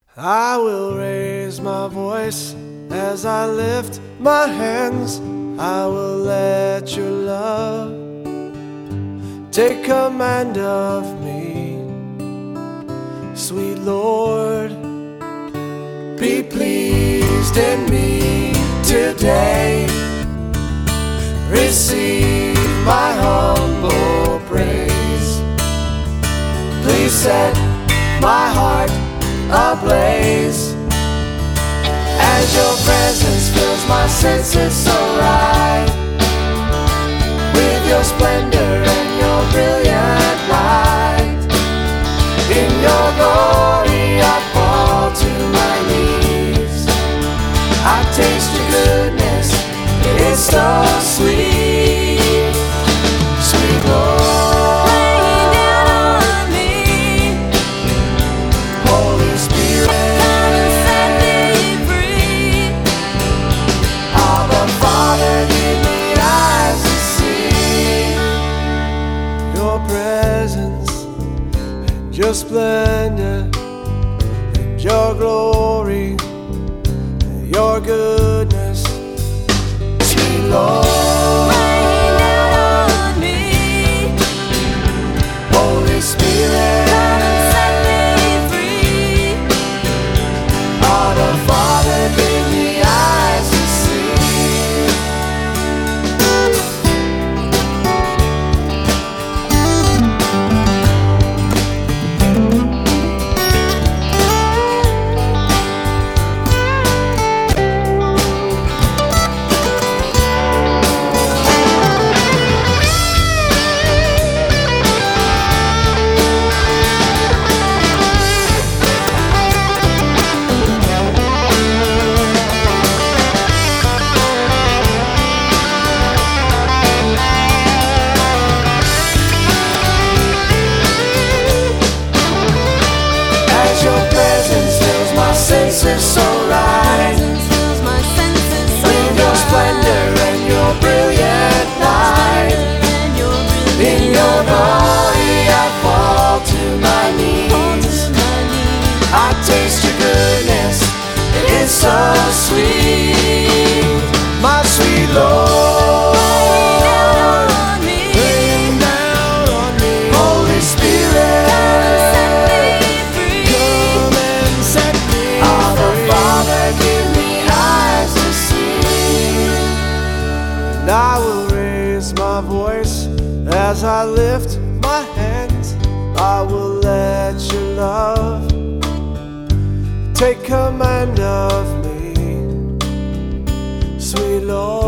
I will raise my voice as I lift my hands. I will let your love take command of me. Sweet Lord, be pleased in me today. Receive my humble praise. Please set my heart ablaze as your presence fills my senses so right. With your splendor and your brilliant light, in your glory I fall to my knees. I taste your goodness, it is so sweet. Sweet Lord, your splendor and your glory and your goodness, sweet Lord, rain down on me. Holy Spirit, come and set me free. Oh, the Father, give me eyes to senses so right. With your splendor and your brilliant light, in your glory I fall to my knees. I taste your goodness, it is so sweet. My sweet Lord, rain down on me. Holy Spirit, I will raise my voice as I lift my hands. I will let your love take command of me, sweet Lord.